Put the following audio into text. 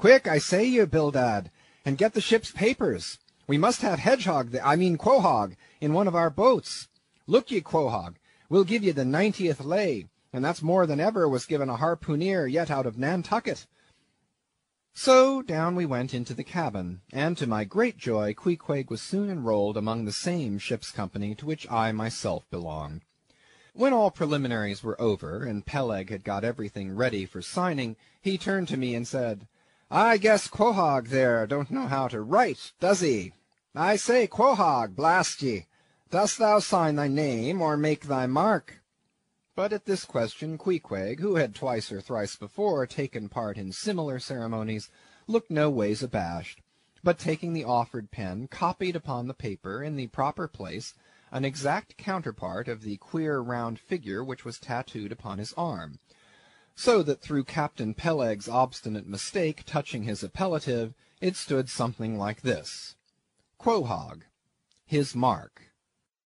Quick, I say you, Bildad, and get the ship's papers. We must have Quohog, in one of our boats. Look ye, Quohog, we'll give ye the 90th lay, and that's more than ever was given a harpooneer yet out of Nantucket." So down we went into the cabin, and to my great joy Queequeg was soon enrolled among the same ship's company to which I myself belonged. When all preliminaries were over, and Peleg had got everything ready for signing, he turned to me and said, "I guess Quohog there don't know how to write, does he? I say, Quohog, blast ye, dost thou sign thy name, or make thy mark?" But at this question Queequeg, who had twice or thrice before taken part in similar ceremonies, looked no ways abashed, but taking the offered pen, copied upon the paper, in the proper place, an exact counterpart of the queer round figure which was tattooed upon his arm, so that through Captain Peleg's obstinate mistake touching his appellative, it stood something like this: Quohog, his mark.